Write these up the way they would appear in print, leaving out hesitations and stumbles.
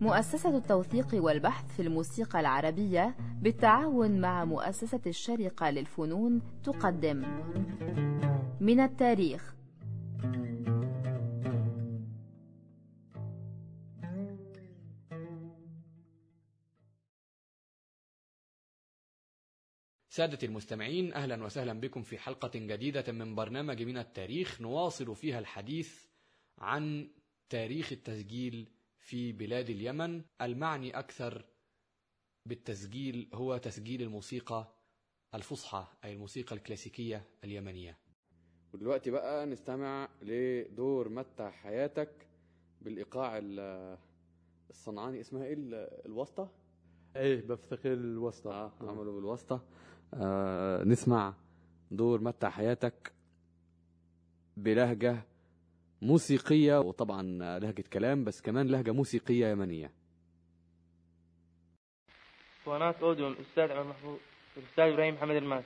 مؤسسة التوثيق والبحث في الموسيقى العربية بالتعاون مع مؤسسة الشارقة للفنون تقدم من التاريخ. سادة المستمعين، أهلا وسهلا بكم في حلقة جديدة من برنامج من التاريخ، نواصل فيها الحديث عن تاريخ التسجيل في بلاد اليمن. المعني أكثر بالتسجيل هو تسجيل الموسيقى الفصحى، أي الموسيقى الكلاسيكية اليمنية. ودلوقتي بقى نستمع لدور متع حياتك بالإيقاع الصنعاني. اسمها إيه الوسطى؟ ايه، بفتكر الوسطى. عملوا بالوسطى. نسمع دور متع حياتك بلهجة موسيقية، وطبعا لهجة كلام، بس كمان لهجة موسيقية يمنية. اسطوانات اوديو الأستاذ عمر محفوظ، الأستاذ إبراهيم محمد الماس.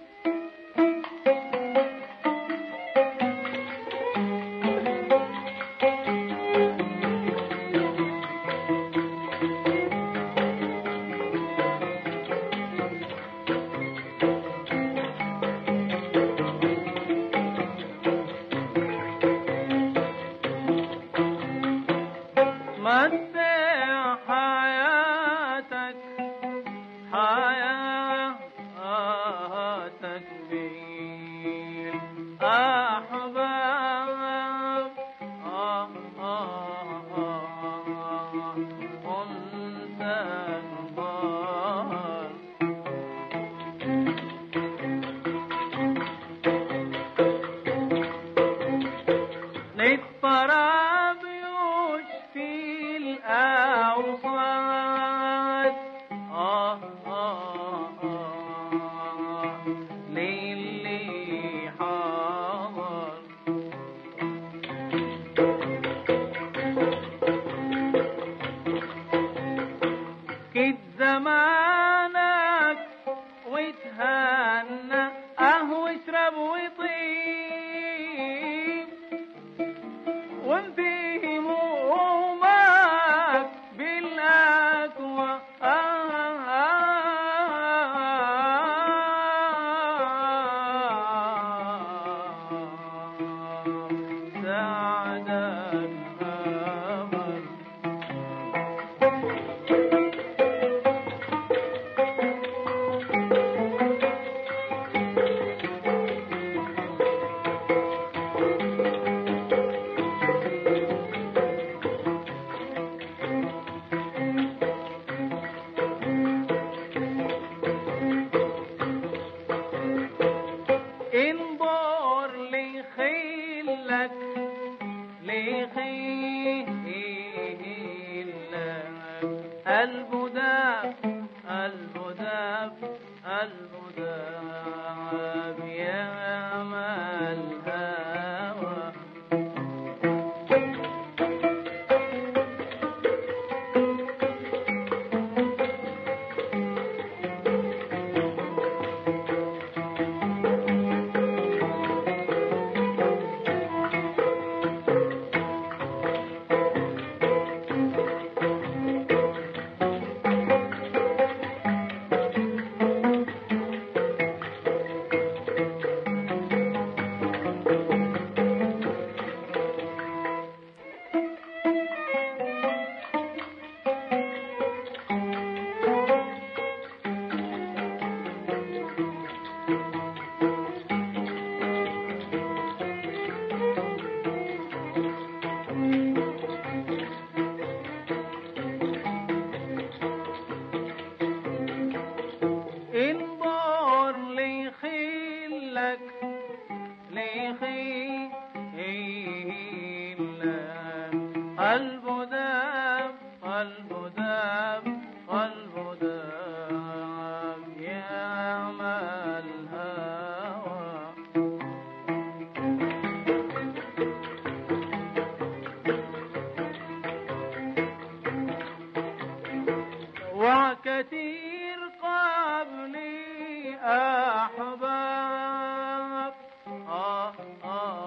وكثير قبلي أحباب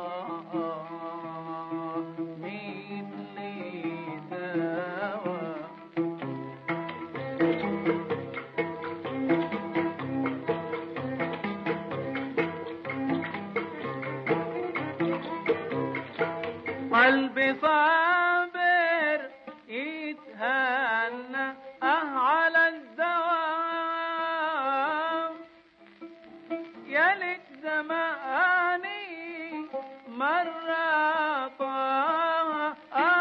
قلبي صابر يتهنى على الدوام، يا ليت زماني مرة طال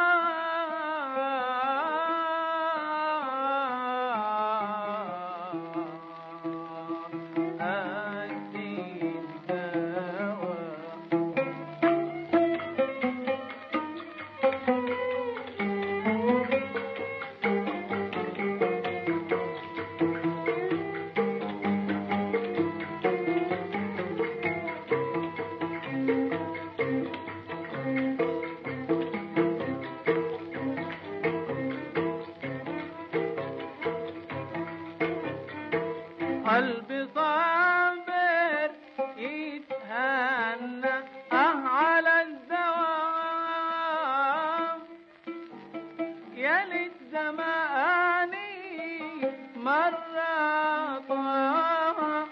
قلبي صابر يتهنى على الدوام، يا ليت زماني مرة طال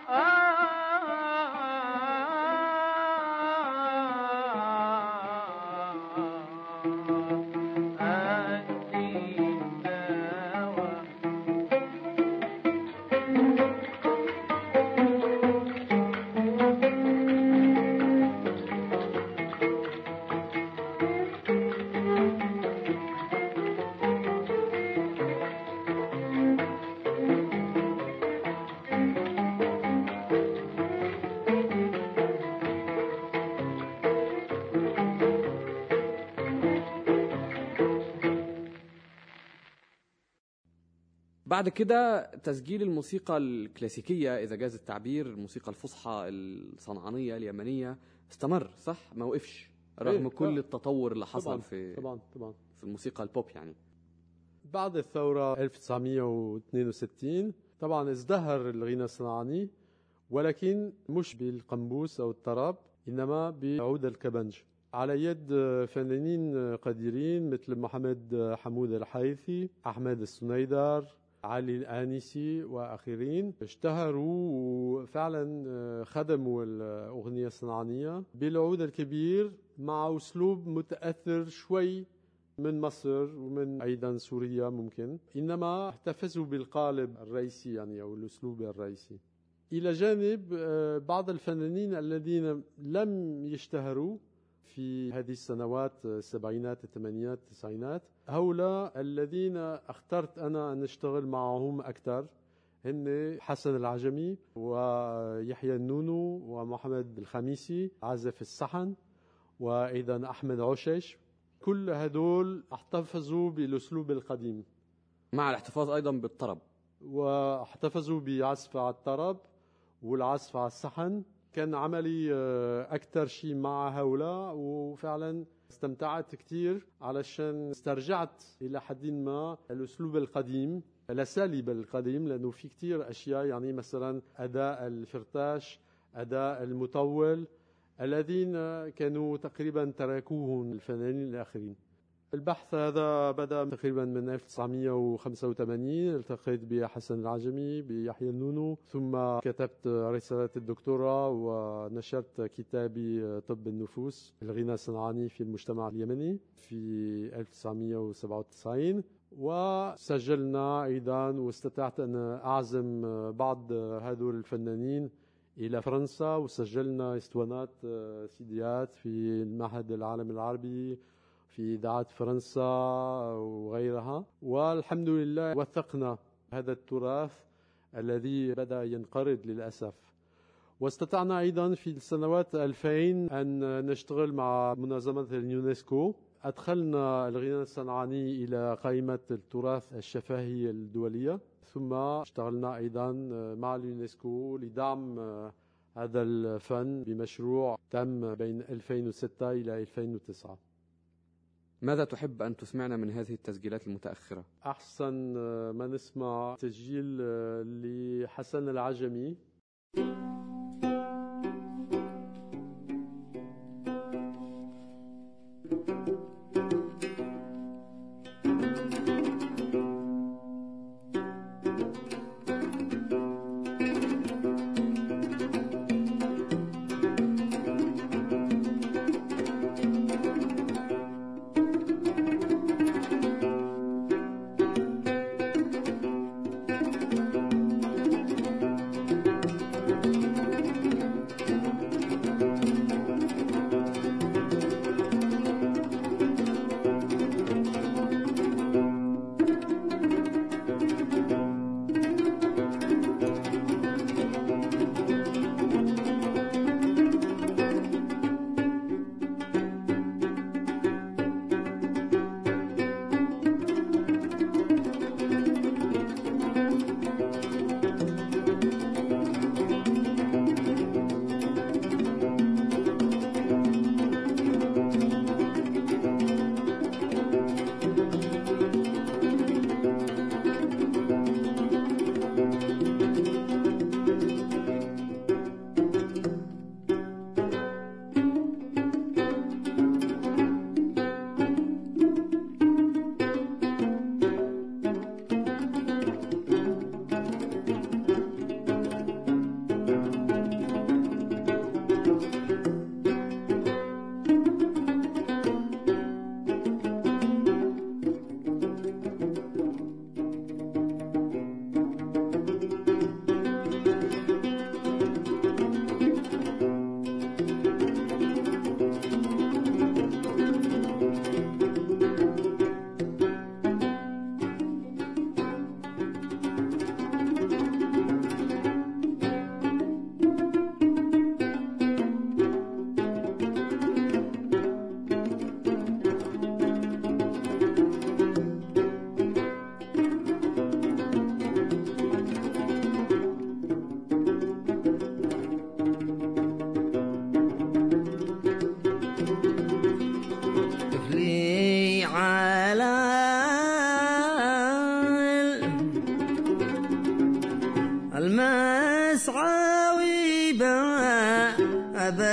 بعد كده تسجيل الموسيقى الكلاسيكية إذا جاز التعبير، الموسيقى الفصحى الصنعانية اليمنية استمر، صح؟ ما وقفش رغم كل التطور اللي حصل طبعا في الموسيقى البوب يعني. بعد الثورة 1962 طبعا ازدهر الغناء الصنعاني، ولكن مش بالقنبوس أو الطرب، إنما بعود الكبنج على يد فنانين قديرين مثل محمد حمود الحيثي، أحمد السنيدر، علي الآنسي وآخرين. اشتهروا وفعلا خدموا الأغنية الصنعانية بالعود الكبير مع أسلوب متأثر شوي من مصر ومن أيضا سوريا ممكن، إنما احتفظوا بالقالب الرئيسي يعني أو الأسلوب الرئيسي. إلى جانب بعض الفنانين الذين لم يشتهروا في هذه السنوات السبعينات الثمانينات التسعينات، هؤلاء الذين اخترت أنا أن أشتغل معهم أكثر هن حسن العجمي ويحيى النونو ومحمد الخميسي عازف الصحن، وأيضا أحمد عشش. كل هدول احتفظوا بالأسلوب القديم مع الاحتفاظ أيضا بالطرب، واحتفظوا بعزف على الطرب والعزف على الصحن. كان عملي أكثر شيء مع هؤلاء، وفعلا استمتعت كتير علشان استرجعت إلى حد ما الأسلوب القديم، الأساليب القديم، لأنه في كتير أشياء يعني مثلا أداء الفرتاش، أداء المطول، الذين كانوا تقريبا تركوهم الفنانين الآخرين. البحث هذا بدأ تقريبا من 1985. التقيت بحسن العجمي، بيحيى النونو، ثم كتبت رسالة الدكتوراه ونشرت كتابي طب النفوس الغناء الصنعاني في المجتمع اليمني في 1997. وسجلنا أيضا واستطعت أن أعزم بعض هذول الفنانين إلى فرنسا، وسجلنا اسطوانات سيديات في المعهد العالمي العربي، في إذاعة فرنسا وغيرها. والحمد لله وثقنا هذا التراث الذي بدأ ينقرض للأسف. واستطعنا أيضا في السنوات 2000 أن نشتغل مع منظمة اليونسكو. أدخلنا الغناء الصنعاني إلى قائمة التراث الشفاهي الدولية، ثم اشتغلنا أيضا مع اليونسكو لدعم هذا الفن بمشروع تم بين 2006 إلى 2009. ماذا تحب أن تسمعنا من هذه التسجيلات المتأخرة؟ أحسن ما نسمع تسجيل لحسن العجمي.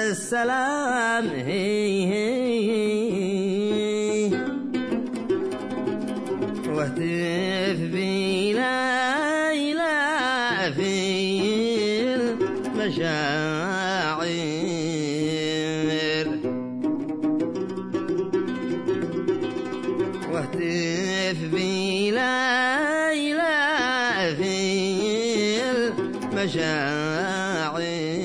السلام واهتف بلا إله في المشاعر واهتف بلا إله في المشاعر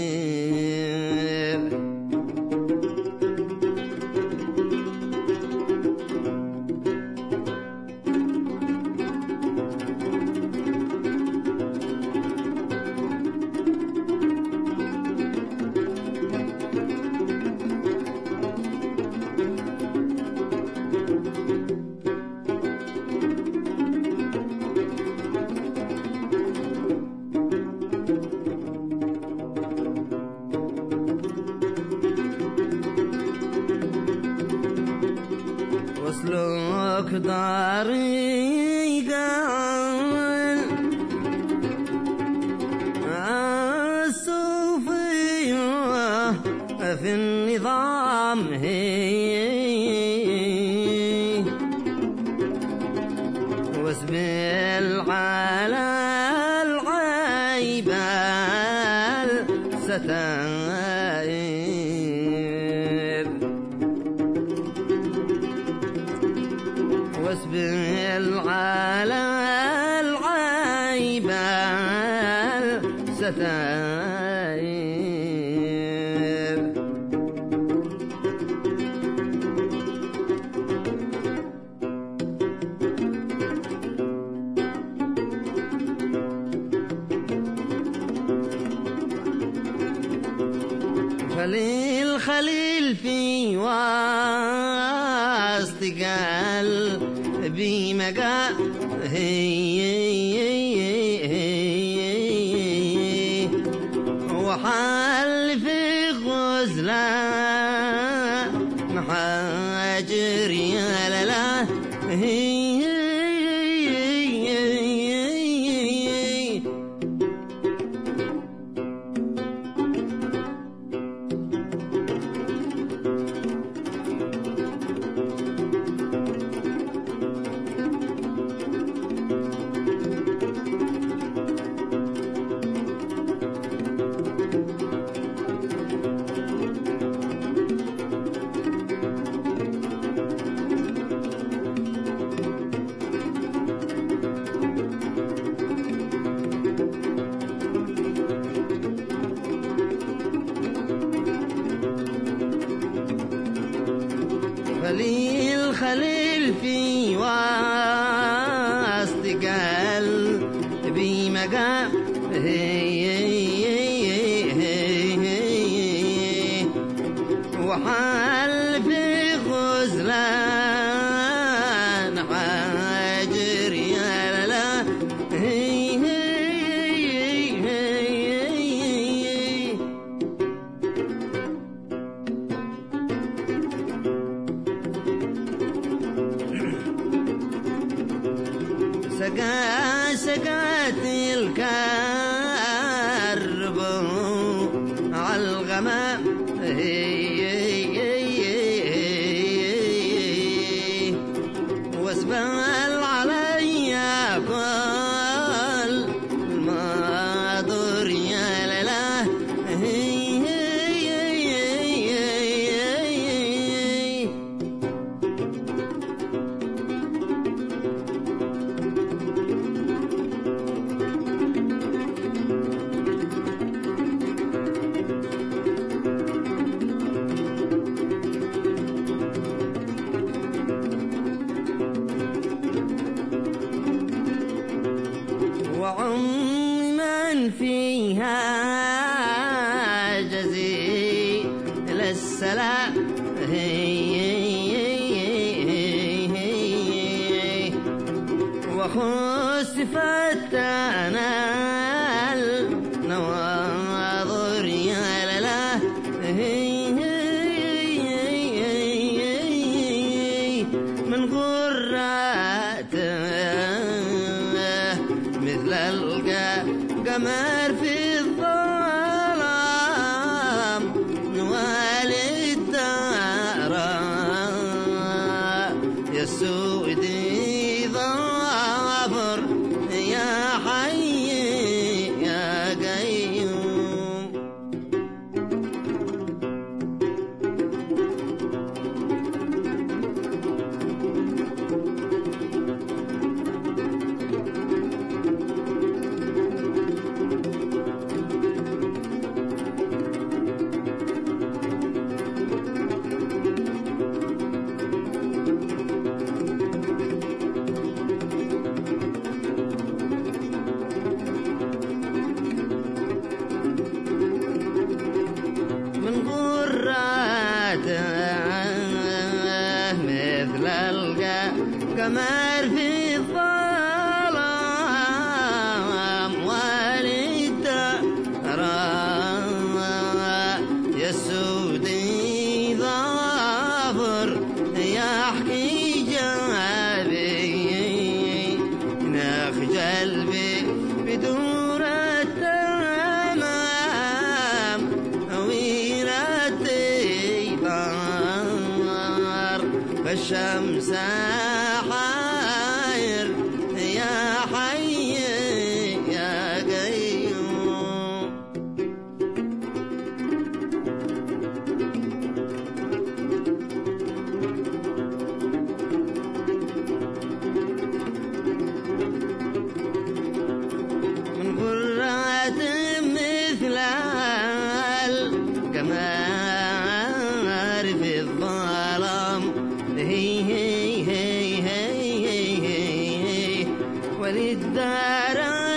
واسلك طريقا الصوفية في النظام واسبل على العيب الستائر واسبل على العيب الستائر فللخليل في وسط قلبي مقام وحال في غزلة محاجر يا لا فللخليل في وسط قلبي مقام وحال في غزلان حاجر يا لا سقات الكرب على الغمام واسبل علي كل ما ضر يا لا وعمن فيها جزيل السلام وخسفت أنا النواظر يا لا من غرات مثل القمر في الظلام السودي ظافر يا حي يا قيوم. من غراته مثل القمر في الظلام والدار يا السودي ظافر يحكي جابي نخجل بدور التمام ويرتي ضار فالشمس حاير يا حي يا قيوم. من قرات مثل القمر في الظلام هي هي هي هي هي وللدار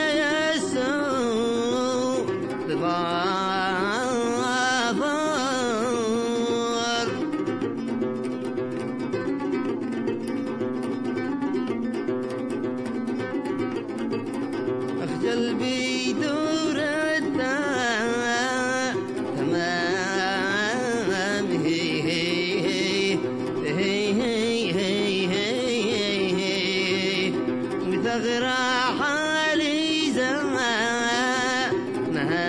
يسوع ظافر. أخجل بدور تمام هي هي هي هي هي وثغرى حالي زمانها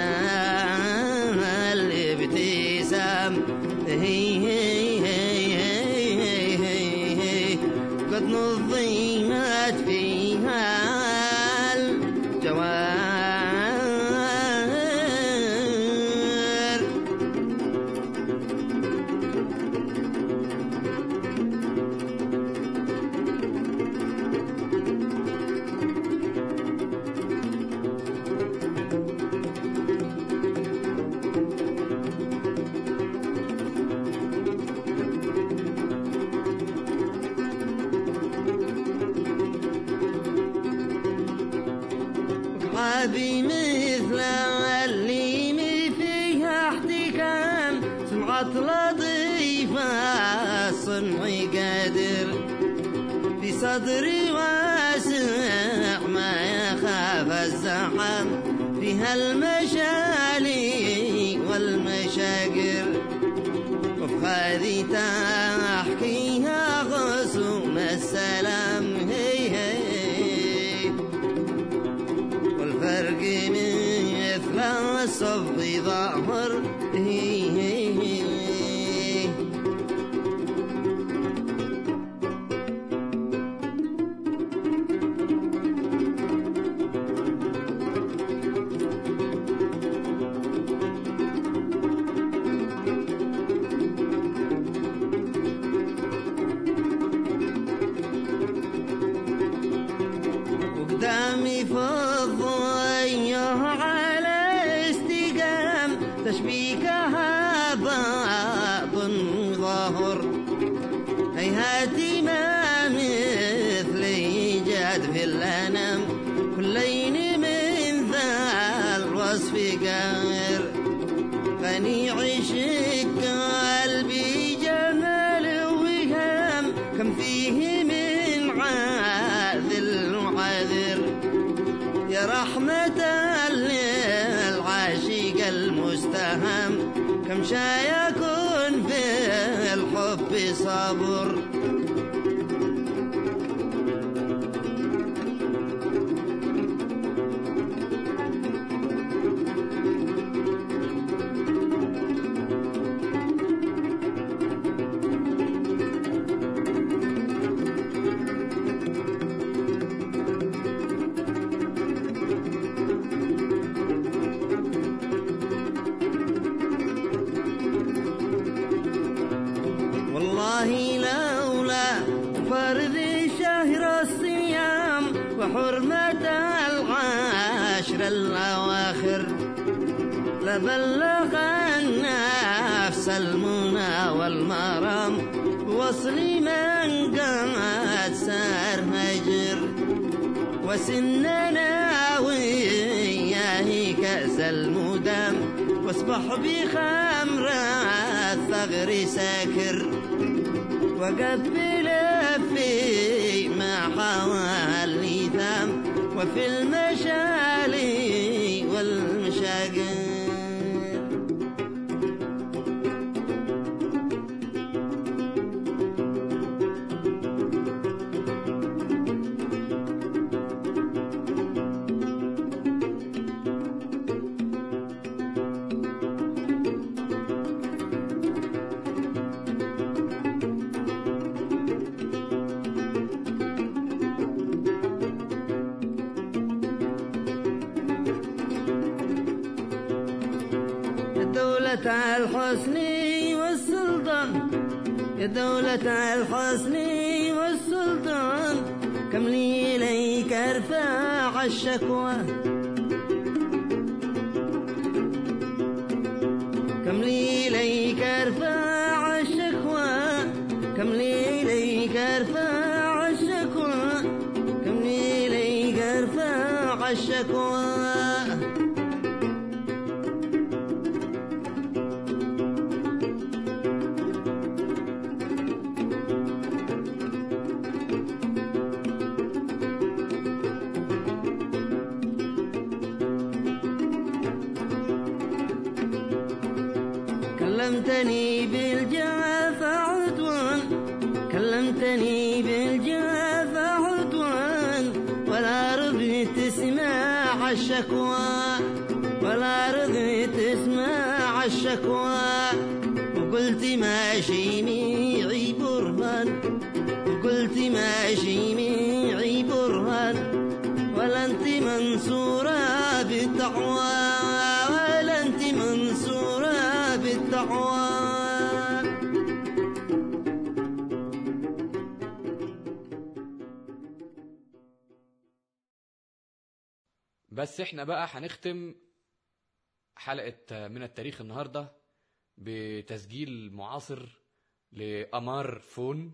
الابتسام هي هي هي هي قد نظمت فيها الجواهر. أصحابي مثل اللي فيها احتكام سمعة لطيفة صنعي قادر في صدري واسع ما يخاف الزحام فيها المشالي والمشاقر وفخاذي تحكيها غصوم السلام هي هي والفرق مثل الصف ظاهر هي هي هي. وقدامي فضيه على استقام تشبيكها باطن ظاهر هيهاتي ما مثلي جاد في الأنام كلين من ذا الوصف قاهر غني عشق قلبي جمال وهام كم فيه من عاذل وعذر يا رحمة للعاشق المستهام كم شايكون في الحب صبر وفرض شهر الصيام وحرمة العشر الأواخر لبلغ النفس المنى والمرام وصل من قد سار هجر وسننا وياه كأس المدام واصبح بخمر الثغر ساكر وقبل في ما حوى الليثام وفي المشالي والمشاقر الحسن والسلطان يا دولة الحسن والسلطان كم لي إليك ارفع الشكوى كم لي إليك ارفع الشكوى كم لي إليك ارفع الشكوى كم لي إليك ارفع الشكوى كلمتني بالجاف عدوان كلمتني بالجاف عدوان ولا رضيت تسمع الشكوى ولا رضيت تسمع الشكوى وقلت ماشي معي برهان وقلت ماشي معي برهان ولا انت منصورة بالدعوى ولا انت منصورة بالدعوى. بس احنا بقى هنختم حلقة من التاريخ النهاردة بتسجيل معاصر لأمار فون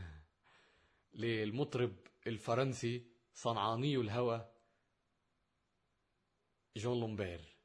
للمطرب الفرنسي صنعاني الهوى جون لومبير.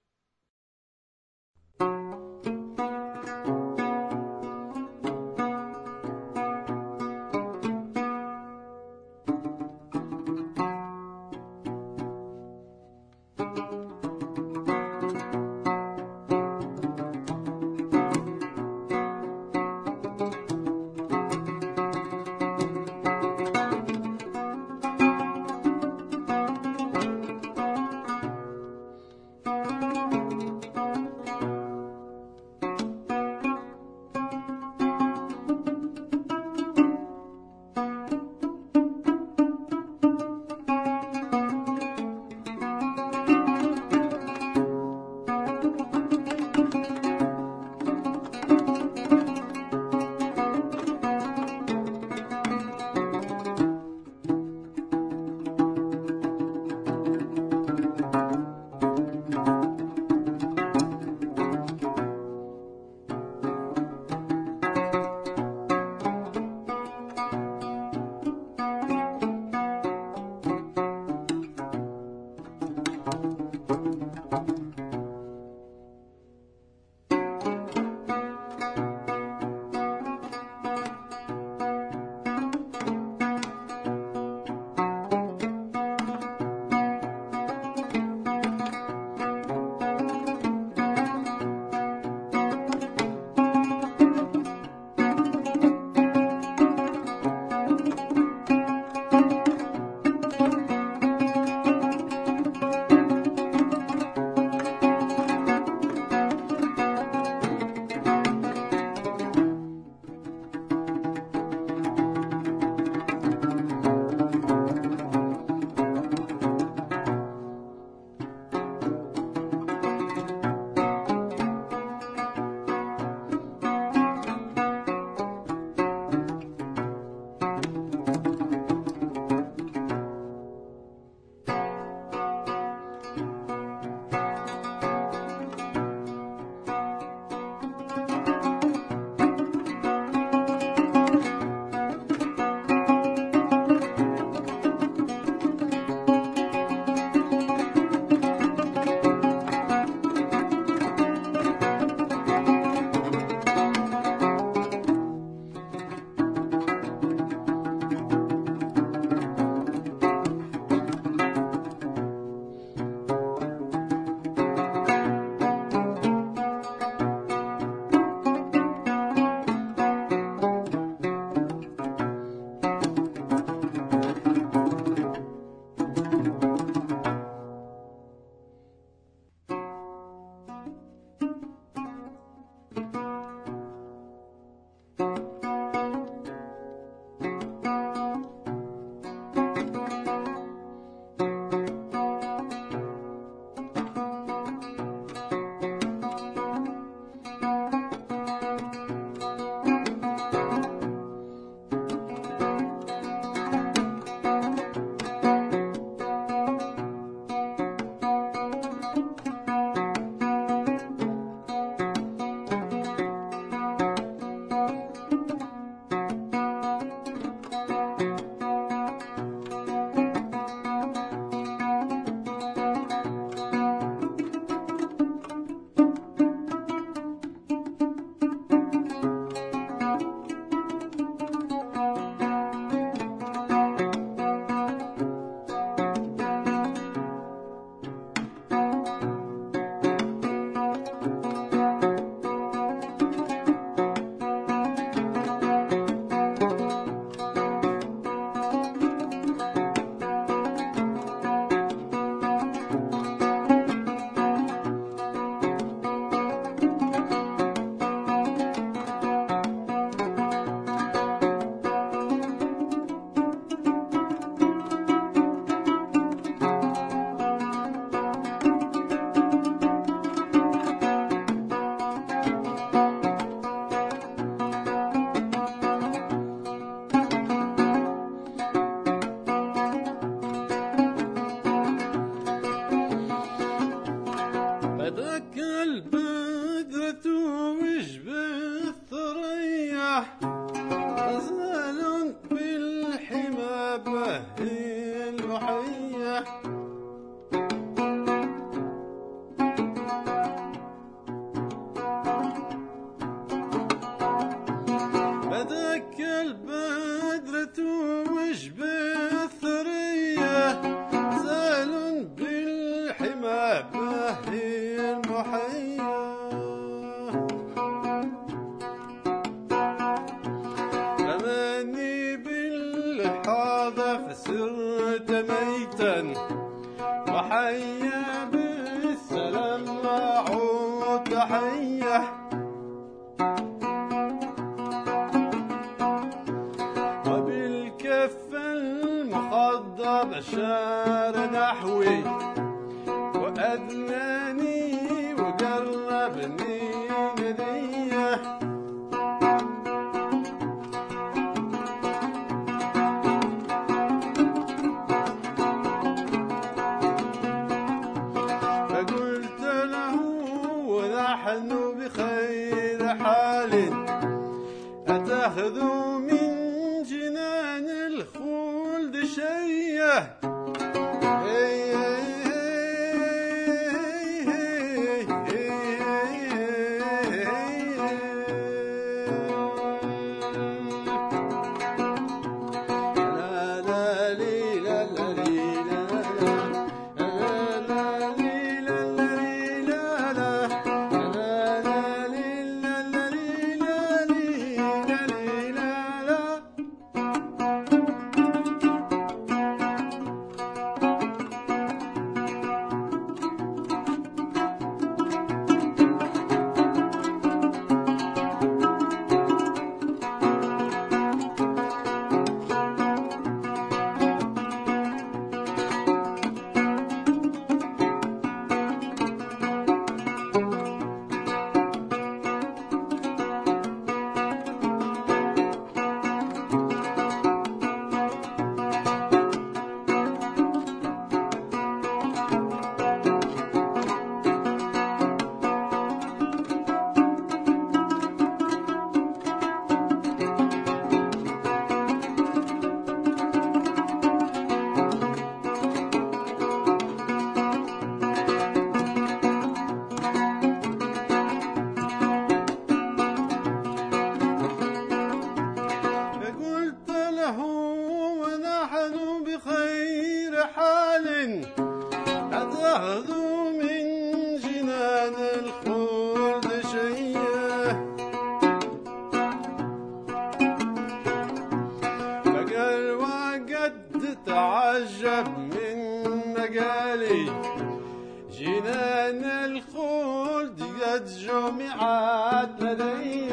محية غزال بالحمى بهي المحية بدك البدرة وجبه الثرية غزال بالحمى بهي المحية رماني بالحاضة فسرت ميتا وحيا بالسلام وعود تحية وبالكف المخضب أشار نحوي وأدناني وقربني نديه فقلت له ونحن بخير حال أتأخذ من جنان الخلد شيئا بخير حال أتأخذ من جنان الخلد شيئا فقال وقد تعجب من مقالي جنان الخلد قد جمعت لدي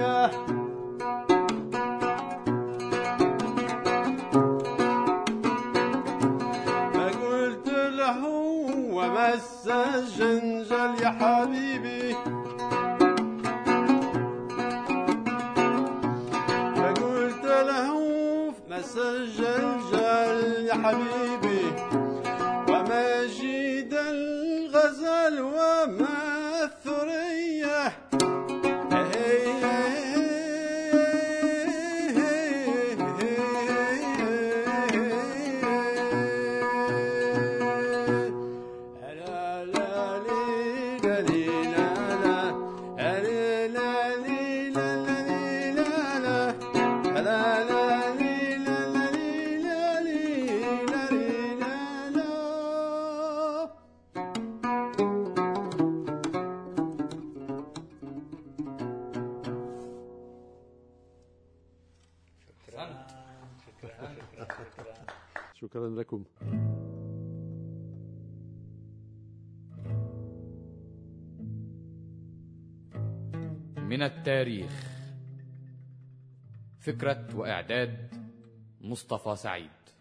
ومس الجنجل يا حبيبي فقلت له مس الجنجل يا حبيبي ومجيد الغزل وما الثريا شكرا لكم. من التاريخ. فكرة وإعداد مصطفى سعيد.